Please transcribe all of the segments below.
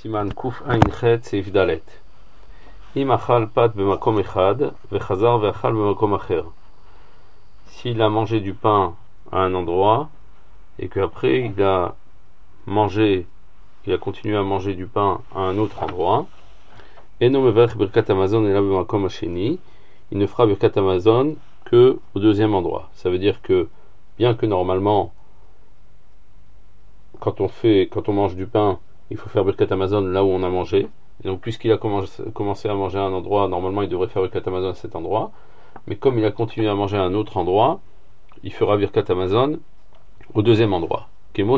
Siman Kuf Ain Chet Seif Dalet. Im achal pat b'makom echad, vechazar ve'achal b'makom acher. S'il a mangé du pain à un endroit, et qu'après il a continué à manger du pain à un autre endroit, eno mevarech birkat Hamazon ela b'makom hasheni, il ne fera birkat Hamazon que au deuxième endroit. Ça veut dire que, bien que normalement, quand on mange du pain, il faut faire birkat Hamazon là où on a mangé. Et donc, puisqu'il a commencé à manger à un endroit, normalement il devrait faire birkat Hamazon à cet endroit. Mais comme il a continué à manger à un autre endroit, il fera birkat Hamazon au deuxième endroit. Comme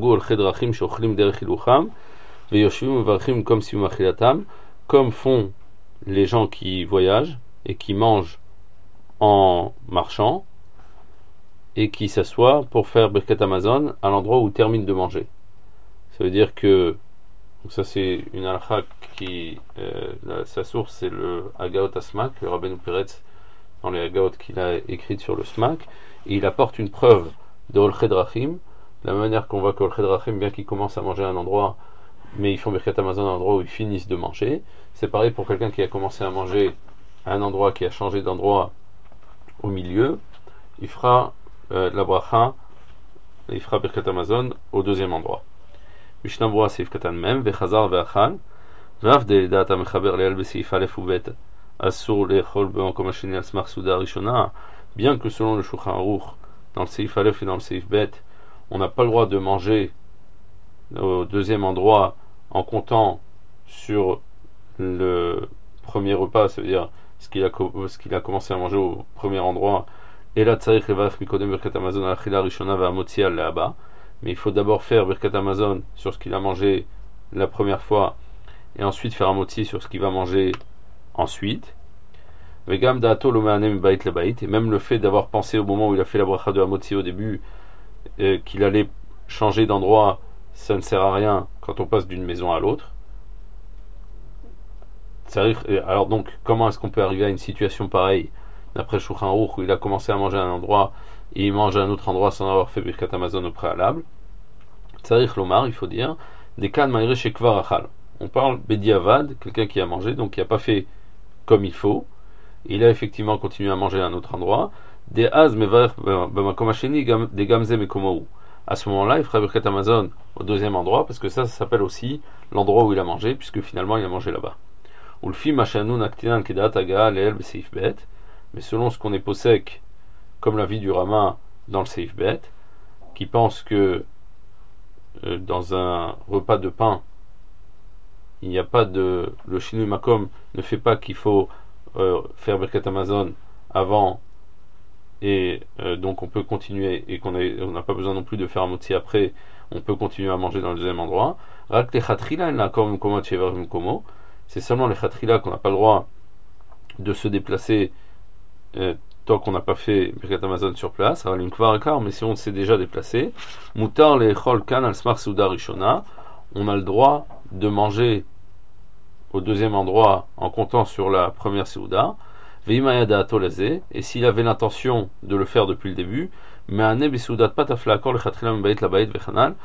font les gens qui voyagent et qui mangent en marchant et qui s'assoient pour faire birkat Hamazon à l'endroit où ils terminent de manger. Ça veut dire que, donc ça c'est une halakha qui, sa source c'est le Hagaot Asmak, le Rabbeinu Peretz dans les Hagaot qu'il a écrites sur le Smak, et il apporte une preuve de Olchet Drachim, de la même manière qu'on voit que Olchet Drachim, bien qu'ils commencent à manger à un endroit, mais ils font birkat Hamazon à un endroit où ils finissent de manger. C'est pareil pour quelqu'un qui a commencé à manger à un endroit, qui a changé d'endroit au milieu, il fera la bracha, il fera birkat Hamazon au deuxième endroit. Mishnah Berurah Seif Katan Mem vechazar ve'achal ve'af de'edat hamechaber le'al be'seif alef u'bet asur le'echol b'makom hasheni al smach suda rishona. Bien que selon le Shulchan Aruch, dans le Seif Alef et dans le Seif Bet, on n'a pas le droit de manger au deuxième endroit en comptant sur le premier repas, ça veut dire ce qu'il a commencé à manger au premier endroit. Et là, tzarich levarech mikodem birkat Hamazon al achila rishona ve'amotzi al le'aba. Mais il faut d'abord faire birkat Hamazon sur ce qu'il a mangé la première fois, et ensuite faire un motzi sur ce qu'il va manger ensuite. Vegam da'ato lo me'anem bait le bait, et même le fait d'avoir pensé au moment où il a fait la bracha de Hamotzi au début qu'il allait changer d'endroit, ça ne sert à rien quand on passe d'une maison à l'autre. Alors donc, comment est-ce qu'on peut arriver à une situation pareille d'après Shulchan Aruch où il a commencé à manger à un endroit et il mange à un autre endroit sans avoir fait birkat Hamazon au préalable? Tzarich lomar, il faut dire, des kan ma'ire shekvar achal. On parle bediavad, quelqu'un qui a mangé, donc qui n'a pas fait comme il faut. Il a effectivement continué à manger à un autre endroit. Des az mevarech b'makom hasheni des gamze mekomohu. À ce moment-là, il fera birkat Hamazon au deuxième endroit, parce que ça s'appelle aussi l'endroit où il a mangé, puisque finalement il a mangé là-bas. Ulfi mashanu naktinan kedat aga leel b'seif bet. Mais selon ce qu'on est posek, comme l'avis du Rama dans le Seif Bet, qui pense que dans un repas de pain, il n'y a pas de... Le Shinui Makom ne fait pas qu'il faut faire birkat Hamazon avant, et donc on peut continuer, et on n'a pas besoin non plus de faire un motzi après, on peut continuer à manger dans le deuxième endroit. C'est seulement les chatrila qu'on n'a pas le droit de se déplacer tant qu'on n'a pas fait birkat Hamazon sur place. Mais si on s'est déjà déplacé, mutar le'echol kan al smach suda rishona, on a le droit de manger au deuxième endroit en comptant sur la première seuda. Ve'imaya da'ato lazeh, et s'il avait l'intention de le faire depuis le début, me'aneh b'seudat patafla akor lechatchila m'bayit labayit vechanal,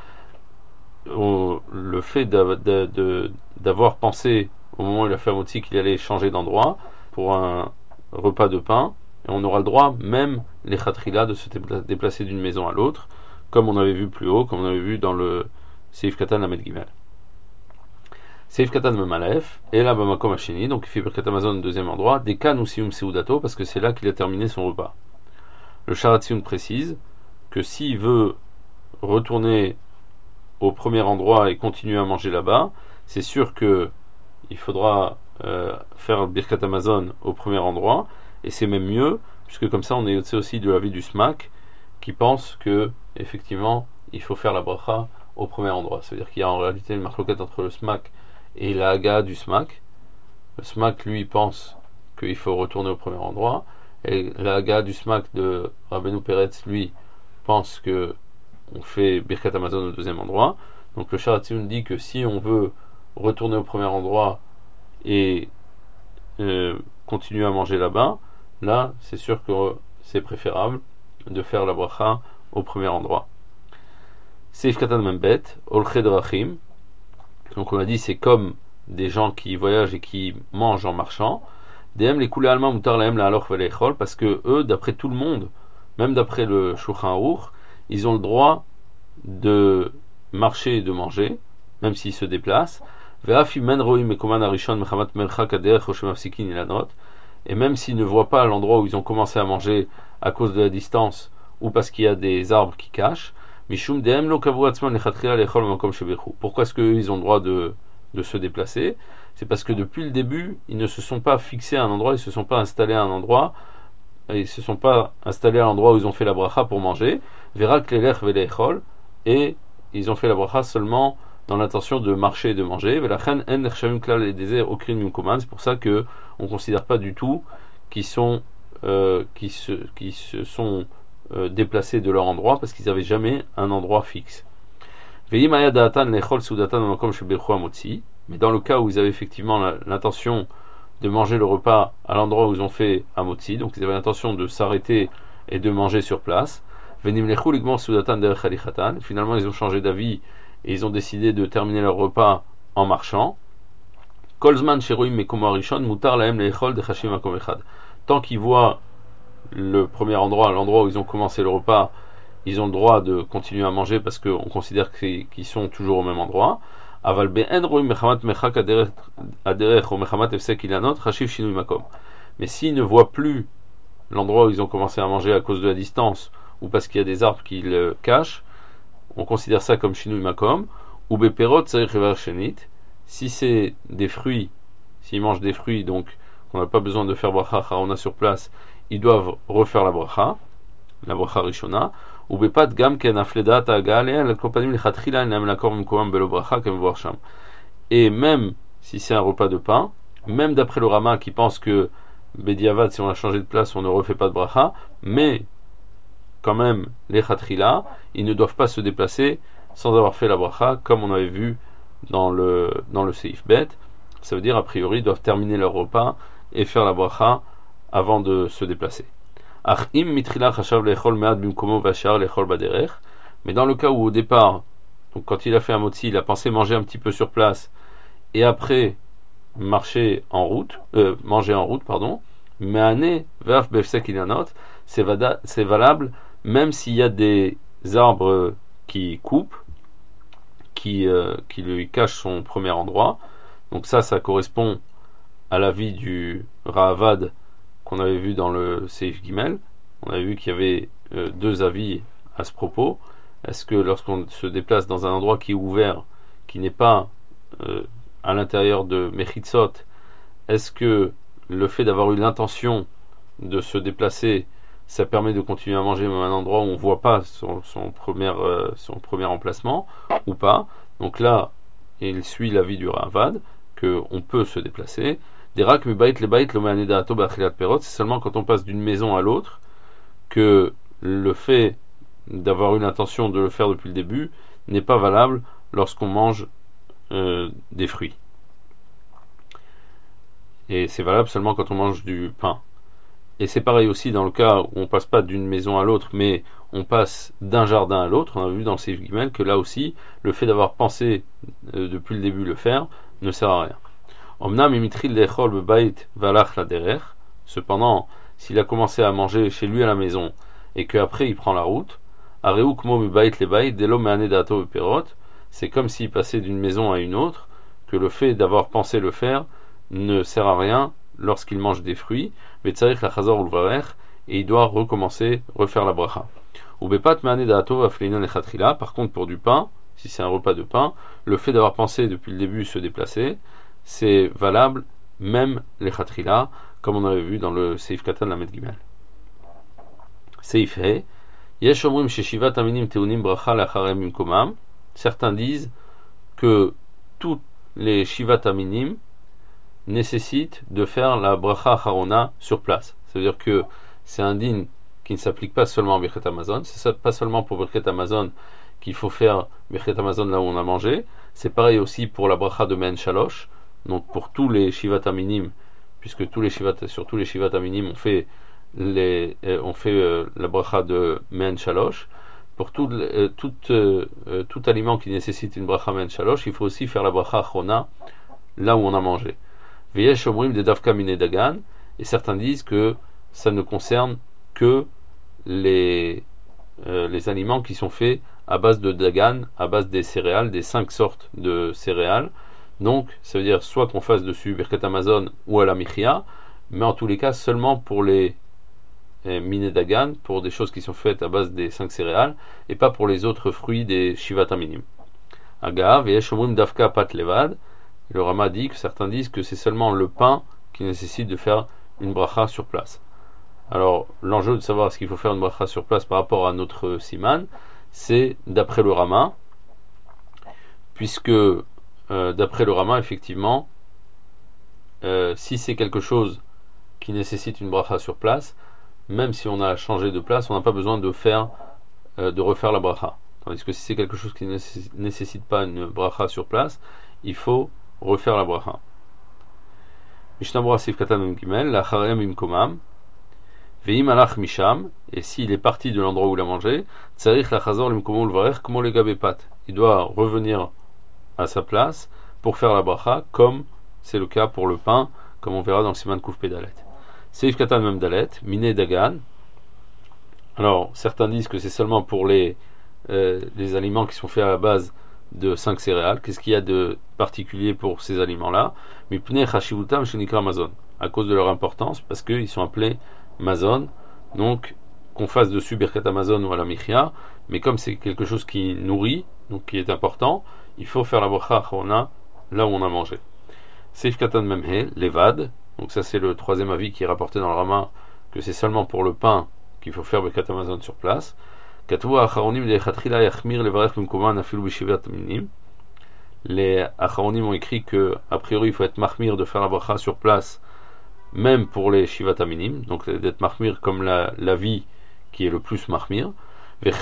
le fait d'avoir pensé au moment où il a fait un motzi qu'il allait changer d'endroit pour un repas de pain, et on aura le droit, même les chatrila, de se déplacer d'une maison à l'autre, comme on avait vu plus haut, comme on avait vu dans le Seif Katan Lamed Gimel. Seif Katan Memalef, et là b'makom hasheni, donc il fait birkat Hamazon au deuxième endroit, des kan ou sium seudato, parce que c'est là qu'il a terminé son repas. Le Sharatzion précise que s'il veut retourner au premier endroit et continuer à manger là-bas, c'est sûr que il faudra faire birkat Hamazon au premier endroit, et c'est même mieux, puisque comme ça on est aussi de l'avis du Smak, qui pense que effectivement il faut faire la bracha au premier endroit. C'est-à-dire qu'il y a en réalité une marloquette entre le Smak et la Haga du Smak. Le Smak lui pense qu'il faut retourner au premier endroit, et la Haga du Smak de Rabbeinu Peretz lui pense que on fait birkat Hamazon au deuxième endroit. Donc le Sharatzion dit que si on veut retourner au premier endroit et continuer à manger là-bas, là c'est sûr que c'est préférable de faire la bracha au premier endroit. Seif Katan Membet, Olchet Drachim, Donc on a dit c'est comme des gens qui voyagent et qui mangent en marchant. Dem les coulées allemands mutar lahem la alors velechol, parce que eux, d'après tout le monde, même d'après le Shulchan Aruch, ils ont le droit de marcher et de manger, même s'ils se déplacent. Et même s'ils ne voient pas l'endroit où ils ont commencé à manger à cause de la distance ou parce qu'il y a des arbres qui cachent, pourquoi est-ce qu'ils ont le droit de se déplacer? C'est parce que depuis le début, ils ne se sont pas fixés à un endroit, ils ne se sont pas installés à un endroit, ils se sont pas installés à l'endroit où ils ont fait la bracha pour manger, et ils ont fait la bracha seulement dans l'intention de marcher et de manger. C'est pour ça que on ne considère pas du tout qu'ils sont qui se sont déplacés de leur endroit parce qu'ils n'avaient jamais un endroit fixe. Mais dans le cas où ils avaient effectivement l'intention de manger le repas à l'endroit où ils ont fait Amotzi, donc ils avaient l'intention de s'arrêter et de manger sur place, finalement ils ont changé d'avis et ils ont décidé de terminer leur repas en marchant. Tant qu'ils voient le premier endroit, l'endroit où ils ont commencé le repas, ils ont le droit de continuer à manger parce qu'on considère qu'ils sont toujours au même endroit. Mais s'ils ne voient plus l'endroit où ils ont commencé à manger à cause de la distance ou parce qu'il y a des arbres qui le cachent, on considère ça comme shinui makom. Ou beperot tzarich levar shenit. Si c'est des fruits, s'ils mangent des fruits, donc on n'a pas besoin de faire bracha harona sur place, ils doivent refaire la bracha rishona. Ou bepat gam ken afledat agale la kopanim lechatchila nem lakor mkomam belo bracha kem voir sham. Et même si c'est un repas de pain, même d'après le Rama qui pense que bediavad, si on a changé de place, on ne refait pas de bracha, mais quand même les khatrila, ils ne doivent pas se déplacer sans avoir fait la bracha, comme on avait vu dans le Seif Bet. Ça veut dire a priori ils doivent terminer leur repas et faire la bracha avant de se déplacer. Mais dans le cas où au départ, donc quand il a fait un motzi, il a pensé manger un petit peu sur place et après manger en route, c'est valable même s'il y a des arbres qui coupent, qui lui cachent son premier endroit. Donc ça correspond à l'avis du Ra'avad qu'on avait vu dans le Seif Gimel. On avait vu qu'il y avait deux avis à ce propos. Est-ce que lorsqu'on se déplace dans un endroit qui est ouvert, qui n'est pas à l'intérieur de Mechitzot, est-ce que le fait d'avoir eu l'intention de se déplacer, ça permet de continuer à manger même à un endroit où on ne voit pas son premier emplacement ou pas? Donc là, il suit l'avis du Ravad qu'on peut se déplacer. C'est seulement quand on passe d'une maison à l'autre que le fait d'avoir eu l'intention de le faire depuis le début n'est pas valable lorsqu'on mange des fruits. Et c'est valable seulement quand on mange du pain. Et c'est pareil aussi dans le cas où on passe pas d'une maison à l'autre, mais on passe d'un jardin à l'autre. On a vu dans le Seif Gimel que là aussi, le fait d'avoir pensé depuis le début le faire ne sert à rien. Cependant, s'il a commencé à manger chez lui à la maison et qu'après il prend la route, c'est comme s'il passait d'une maison à une autre, que le fait d'avoir pensé le faire ne sert à rien lorsqu'il mange des fruits, et il doit refaire la bracha. Par contre, pour du pain, si c'est un repas de pain, le fait d'avoir pensé depuis le début se déplacer, c'est valable même les khatrila, comme on avait vu dans le Seif Katan Lamed Gimel. Seif He, Yesh omrim sheshivat aminim teunim bracha lacharem mimkomam. Certains disent que tous les shivat aminim nécessitent de faire la bracha harona sur place. Ça veut dire que c'est un din qui ne s'applique pas seulement à Birkat Hamazon, c'est pas seulement pour Birkat Hamazon qu'il faut faire Birkat Hamazon là où on a mangé, c'est pareil aussi pour la bracha de Men Shalosh, donc pour tous les shivat aminim, puisque sur tous les shivat aminim on fait la bracha de Men Shalosh. pour tout aliment qui nécessite une bracha men shalosh, il faut aussi faire la bracha achrona là où on a mangé. Veyesh omrim de davka mine dagan, et certains disent que ça ne concerne que les aliments qui sont faits à base de dagan, à base des céréales, des 5 sortes de céréales. Donc, ça veut dire soit qu'on fasse dessus Birkat Hamazon ou à la Michia, mais en tous les cas seulement pour les mine dagan, pour des choses qui sont faites à base des 5 céréales, et pas pour les autres fruits des Shivat Aminim. Agav, Veyesh omrim davka pat levad. Le Rama dit que certains disent que c'est seulement le pain qui nécessite de faire une bracha sur place. Alors, l'enjeu de savoir est-ce qu'il faut faire une bracha sur place par rapport à notre siman, c'est d'après le Rama, puisque d'après le Rama, effectivement, si c'est quelque chose qui nécessite une bracha sur place, même si on a changé de place, on n'a pas besoin de refaire la bracha. Tandis que si c'est quelque chose qui ne nécessite pas une bracha sur place, il faut refaire la bracha. Mishnah Berurah Sif Katan Mem Gimel, Lacharem Imkomam, Veim Alach Misham, et s'il est parti de l'endroit où il a mangé, Tzarich Lachazor Limkomo Ulvarech Komo Legabepat. Il doit revenir à sa place pour faire la bracha, comme c'est le cas pour le pain, comme on verra dans le Siman Kouf Pedalet. Sif Katan Mem Dalet, Mine Dagan. Alors, certains disent que c'est seulement pour les aliments qui sont faits à la base de 5 céréales. Qu'est-ce qu'il y a de particulier pour ces aliments-là? Mipnei chashivutam shenikra mazon, à cause de leur importance, parce qu'ils sont appelés mazon, donc qu'on fasse dessus birkat hamazon ou à la michia, mais comme c'est quelque chose qui nourrit, donc qui est important, il faut faire la bracha achrona là où on a mangé. Seif katan memhe, levad, donc ça c'est le troisième avis qui est rapporté dans le Rama, que c'est seulement pour le pain qu'il faut faire birkat hamazon sur place. Les Acharonim ont écrit que, a priori, il faut être mahmir de faire la bracha sur place, même pour les shivat aminim, donc d'être mahmir comme la vie qui est le plus mahmir. Et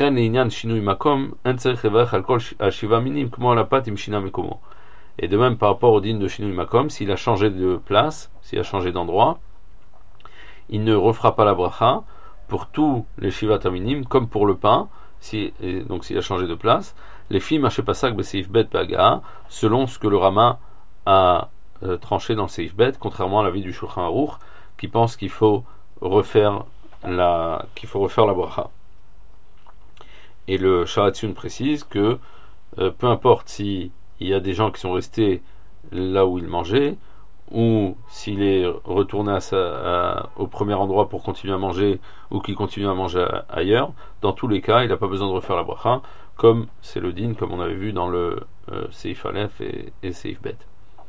de même par rapport au din de shinui makom, s'il a changé de place, s'il a changé d'endroit, il ne refera pas la bracha pour tous les shivat aminim, comme pour le pain, donc s'il a changé de place, les filles marchaient pas ça seif bet baga, selon ce que le Rama a tranché dans le seif bet, contrairement à l'avis du Shulchan Aruch, qui pense qu'il faut refaire la bracha. Et le Sharatsun précise que peu importe s'il y a des gens qui sont restés là où ils mangeaient, ou s'il est retourné au premier endroit pour continuer à manger, ou qu'il continue à manger ailleurs, dans tous les cas, il n'a pas besoin de refaire la bracha, comme c'est le din, comme on avait vu dans le Seif Aleph et Seif Bet.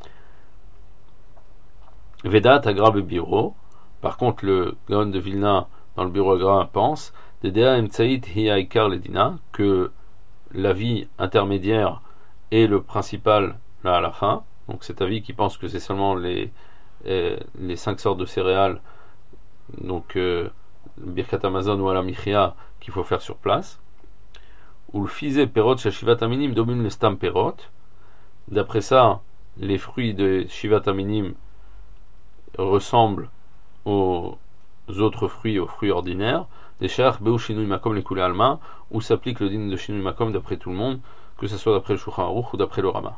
Vedat Agra Biro. Par contre, le Gaon de Vilna, dans le bureau Agra, pense Dedea Emtsaït Hiaikar Ledina, que la vie intermédiaire est le principal là à la fin. Donc cet avis qui pense que c'est seulement les 5 sortes de céréales, donc Birkat Hamazon ou à la Michia, qu'il faut faire sur place. Ou le fizé perot shivat aminim domine le stam perot. D'après ça, les fruits de shivat aminim ressemblent aux autres fruits, aux fruits ordinaires. Des shach beu shinui makom les koulé alma, où s'applique le din de shinui makom d'après tout le monde, que ce soit d'après le Shulchan Aruch ou d'après le Rama.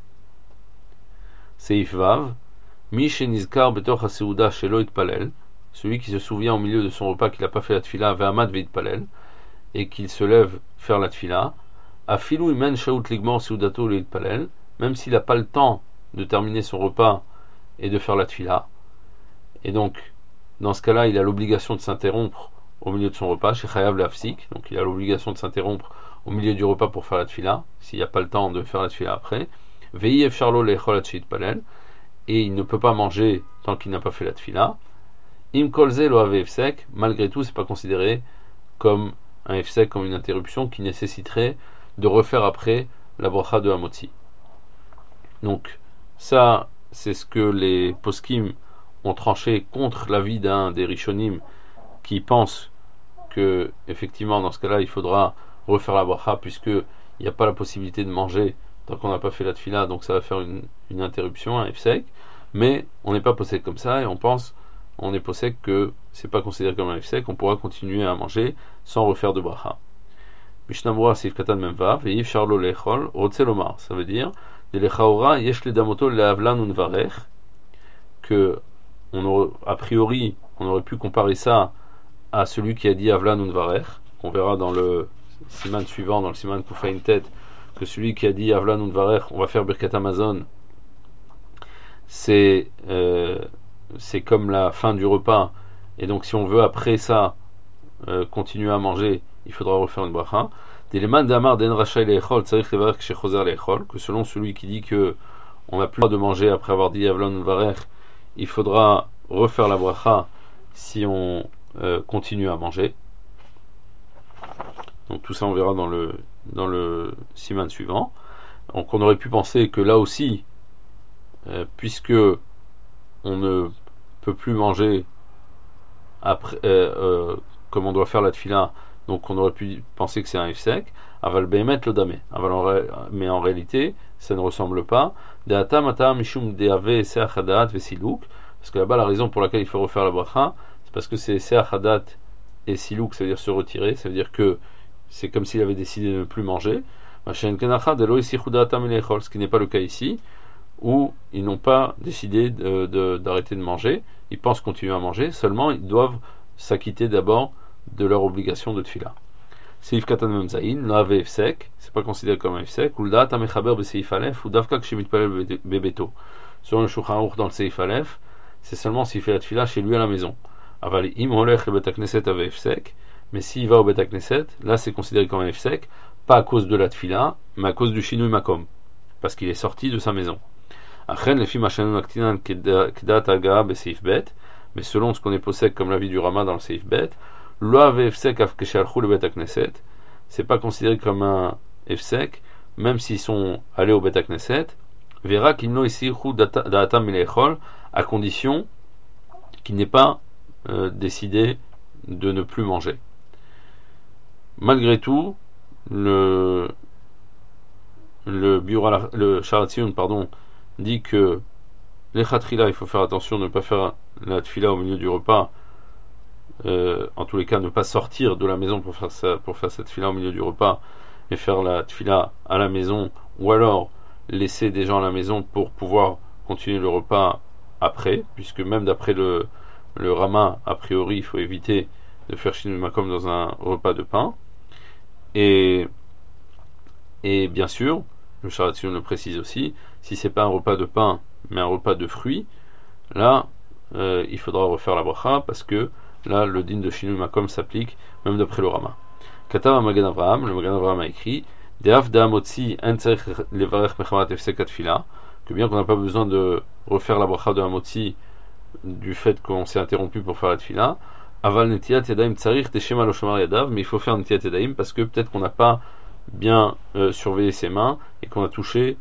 Seif Vav, Mi Shenizkar Betor HaSeuda Shelo Itpalel, celui qui se souvient au milieu de son repas qu'il n'a pas fait la tfila, Ve'amad Ve'itpalel, et qu'il se lève faire la tfila, Afilu Imen Shaut Ligmor Seudato Le'itpalel, même s'il n'a pas le temps de terminer son repas et de faire la tfila. Et donc, dans ce cas-là, il a l'obligation de s'interrompre au milieu de son repas, chez Chayav Le'afsik, donc il a l'obligation de s'interrompre au milieu du repas pour faire la tfila, s'il n'y a pas le temps de faire la tfila après. Ve'yef Charlo Le'echol Atchit Palel, et il ne peut pas manger tant qu'il n'a pas fait la tfila. Im Kolze Lo Ave Efsek, malgré tout, c'est pas considéré comme un efsek, comme une interruption qui nécessiterait de refaire après la bracha de Hamotzi. Donc, ça, c'est ce que les poskim ont tranché contre l'avis d'un des Rishonim qui pense que, effectivement, dans ce cas-là, il faudra refaire la bracha puisque il n'y a pas la possibilité de manger tant qu'on n'a pas fait la tfila, donc ça va faire une interruption, un efsek. Mais on n'est pas possède comme ça et on est possède que c'est pas considéré comme un efsek, on pourra continuer à manger sans refaire de bracha. Mishnah Berurah Seif Katan Memvav, Ve'if Charlo Lechol, Rotzelomar. Ça veut dire, de l'Echaora, Yesh le Damoto le Avlan Unvarech, que, a priori, on aurait pu comparer ça à celui qui a dit Avlan Unvarech, qu'on verra dans le siman suivant, dans le siman Koufaïn Tête, que celui qui a dit Avlan Unvarech, on va faire Birkat Hamazon, c'est comme la fin du repas, et donc si on veut après ça continuer à manger, il faudra refaire une bracha. Que selon celui qui dit que on n'a plus le droit de manger après avoir dit Avlan Unvarech, il faudra refaire la bracha si on continue à manger. Donc tout ça on verra dans le siman suivant. Donc on aurait pu penser que là aussi, puisque on ne peut plus manger après, comme on doit faire la tfila, donc on aurait pu penser que c'est un ifsek, aval behemet lo damé, mais en réalité ça ne ressemble pas. De'atam atam mishum de'ave seach hadat vesiluk, parce que là-bas la raison pour laquelle il faut refaire la bracha, c'est parce que c'est seach hadat et siluk, ça veut dire se retirer, ça veut dire que c'est comme s'il avait décidé de ne plus manger. Ce qui n'est pas le cas ici, où ils n'ont pas décidé d'arrêter de manger, ils pensent continuer à manger, seulement ils doivent s'acquitter d'abord de leur obligation de tfila. Seif katan memzaïn, l'ave efsek, c'est pas considéré comme un efsek, ou l'dat amechaber beseif alef, ou davka kshemit palel bebeto. Selon le Shulchan Aruch dans le seif alef, c'est seulement s'il fait la tfila chez lui à la maison. Aval im olech le bet knesset ave efsek, mais s'il va au bet knesset, là c'est considéré comme un efsek, pas à cause de la tfila, mais à cause du shinui makom, parce qu'il est sorti de sa maison. Achen lefi machanu aktinan kedat aga beseif bet, mais selon ce qu'on est possède comme l'avis du Rama dans le seif bet, l'oave efsek af keshalchu le bet knesset, c'est pas considéré comme un efsek, même s'ils sont allés au bet knesset, verra qu'il no isichu da'atam milechol, à condition qu'il n'ait pas décidé de ne plus manger. Malgré tout, le Sharatzion, dit que les khatrila, il faut faire attention de ne pas faire la tfila au milieu du repas, en tous les cas ne pas sortir de la maison pour faire cette tfila au milieu du repas, mais faire la tfila à la maison, ou alors laisser des gens à la maison pour pouvoir continuer le repas après, puisque même d'après le Rama, a priori il faut éviter de faire shinui makom dans un repas de pain. Et bien sûr, le Sharatzion le précise aussi, si c'est pas un repas de pain mais un repas de fruits, là il faudra refaire la bracha, parce que là le din de shinui makom s'applique même d'après le Rama. Katav Magen Avraham, le Magen Avraham a écrit De'af da'amotzi en tzarich levarech mechamat efsek atfila, que bien qu'on n'a pas besoin de refaire la bracha de Hamotzi du fait qu'on s'est interrompu pour faire la tfila, aval netiat yadaim tzarich teshem lo shomar yadav, mais il faut faire netiat yadaim parce que peut-être qu'on n'a pas bien surveillé ses mains et qu'on a touché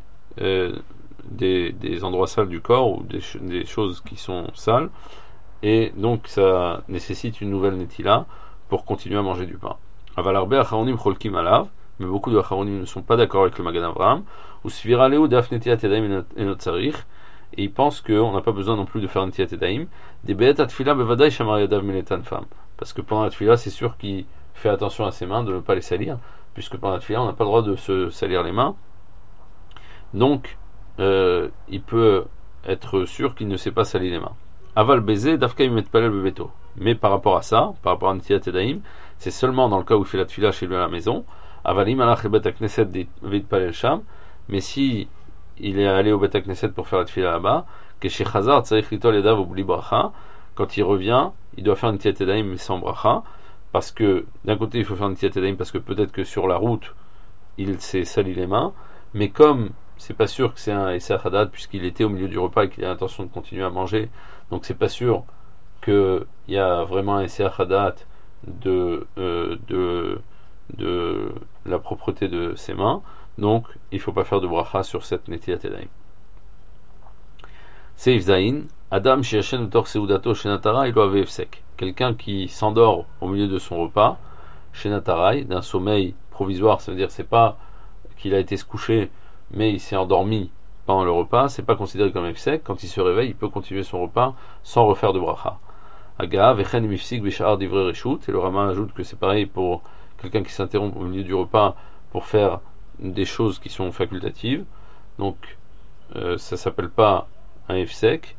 des endroits sales du corps ou des choses qui sont sales, et donc ça nécessite une nouvelle netila pour continuer à manger du pain. Aval arbe acharonim cholkim alav, mais beaucoup de acharonim ne sont pas d'accord avec le Magen Avraham, ou svira leu daf netiat yadaim enot tzarich, et ils pensent qu'on n'a pas besoin non plus de faire netiat yadaim, des be'et atfila bevadai shamar yadav miletan fam, parce que pendant la tfila c'est sûr qu'il fait attention à ses mains de ne pas les salir, puisque pendant la tfila on n'a pas le droit de se salir les mains, donc il peut être sûr qu'il ne sait pas salir les mains. Aval baiser dafka imet palel bebeto, mais par rapport à ça, par rapport à netiat yadaim, c'est seulement dans le cas où il fait la tfila chez lui à la maison. Avalim alach le bet knesset veit palel sham, mais si il est allé au bet knesset pour faire la tfila là-bas, que chez Chazar tzarich litol yadav oubli bracha, quand il revient, il doit faire une netiat yadaim mais sans bracha, parce que d'un côté il faut faire une netiat yadaim parce que peut-être que sur la route il s'est sali les mains, mais comme c'est pas sûr que c'est un Esser Hadat puisqu'il était au milieu du repas et qu'il a l'intention de continuer à manger, donc c'est pas sûr qu'il y a vraiment un Esser Hadat de la propreté de ses mains, donc il ne faut pas faire de bracha sur cette netiat yadaim. Seif Zain, Adam she'yashen utor seudato shenatara ilo ave efsek. Quelqu'un qui s'endort au milieu de son repas, shenatarai, d'un sommeil provisoire, ça veut dire c'est pas qu'il a été se coucher, mais il s'est endormi pendant le repas, c'est pas considéré comme efsek. Quand il se réveille, il peut continuer son repas sans refaire de bracha. Aga vechen mifsik bishar divrei reshut, et le Rama ajoute que c'est pareil pour quelqu'un qui s'interrompt au milieu du repas pour faire des choses qui sont facultatives, donc ça s'appelle pas un ifsek.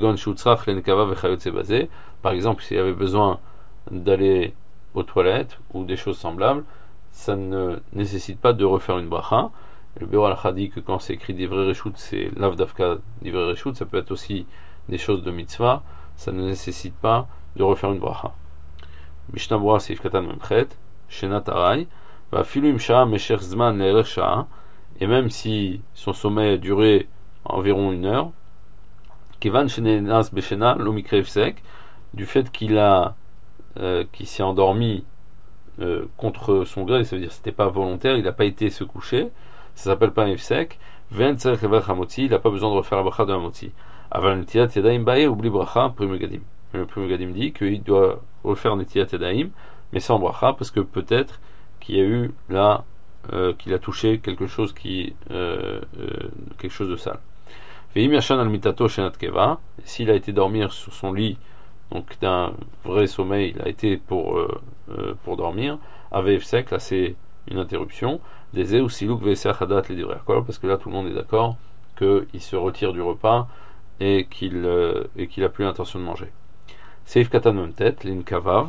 Par exemple, s'il y avait besoin d'aller aux toilettes ou des choses semblables, ça ne nécessite pas de refaire une bracha. Le Béor al dit que quand c'est écrit d'ivrei reshut, c'est lavdavka d'ivrei reshut, ça peut être aussi des choses de mitzvah, ça ne nécessite pas de refaire une bracha. Mishnah Berurah Seif Katan Memchet, Shenat Arai, va filu imsha mesher zman le'erech sha'a, et même si son sommeil a duré environ 1 heure, Kevan shenenas beshena lo mikre ifsek, du fait qu'il s'est endormi contre son gré, ça veut dire que c'était pas volontaire, il n'a pas été se coucher, ça s'appelle pas un ifsek. Ven tzarech levar hamotzi, il n'a pas besoin de refaire la bracha de hamotzi. Aval netilat yadayim bae oubli bracha Pri Megadim. Le Pri Megadim dit qu'il doit refaire netilat yadayim, mais sans bracha, parce que peut-être qu'il y a eu là qu'il a touché quelque chose quelque chose de sale. Ve'im yashan al mitato shenat keva, s'il a été dormir sur son lit, donc d'un vrai sommeil, il a été pour dormir, avec ifsek, là c'est une interruption, des ou silouk ve'ser hadat les divrei hakol, parce que là tout le monde est d'accord qu'il se retire du repas et qu'il a plus l'intention de manger. Seif katan memtet, lin kavav,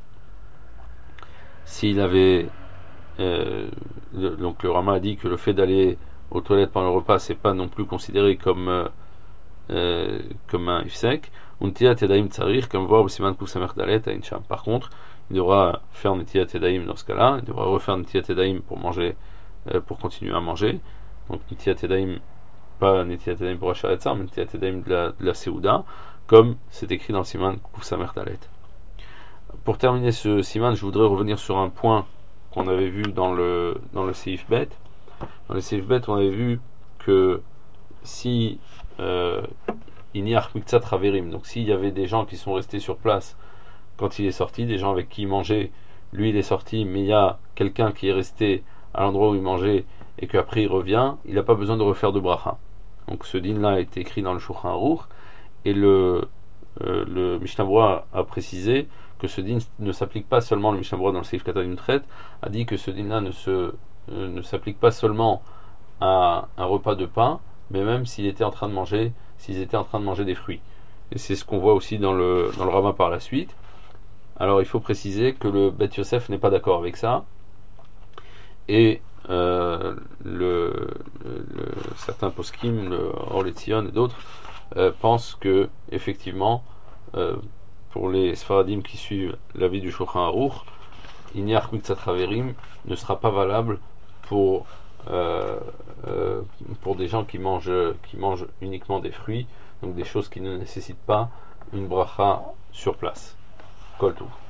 s'il avait donc le Rama a dit que le fait d'aller aux toilettes pendant le repas c'est pas non plus considéré comme un ifsek. Untilat yadayim tsarir, comme voir au siman kuf samer dalet à incham. Par contre, il devra faire netilat yadayim dans ce cas-là, il devra refaire netilat yadayim pour manger, pour continuer à manger. Donc netilat yadayim, pas netilat yadayim pour acharet ça, mais netilat yadayim de la seuda, comme c'est écrit dans le siman kuf samer dalet. Pour terminer ce siman, je voudrais revenir sur un point qu'on avait vu dans le seif bet. Dans le seif bet, on avait vu que si donc s'il y avait des gens qui sont restés sur place quand il est sorti, des gens avec qui il mangeait, lui il est sorti, mais il y a quelqu'un qui est resté à l'endroit où il mangeait et qu'après il revient, il n'a pas besoin de refaire de bracha. Donc ce din là a été écrit dans le Shulchan Aruch, et le Mishnah Berurah a précisé que ce din ne s'applique pas seulement, le Mishnah Berurah dans le Seif Katan Yudchet a dit que ce din là ne s'applique pas seulement à un repas de pain, mais même s'ils étaient en train de manger des fruits. Et c'est ce qu'on voit aussi dans le Rama par la suite. Alors il faut préciser que le Bet Yosef n'est pas d'accord avec ça, et certains poskim, le Or Letzion et d'autres, pensent que effectivement pour les Sfaradim qui suivent l'avis du Shulchan Aruch, Inyach Miktsat Haverim ne sera pas valable pour des gens qui mangent uniquement des fruits, donc des choses qui ne nécessitent pas une bracha sur place. Kol Tov.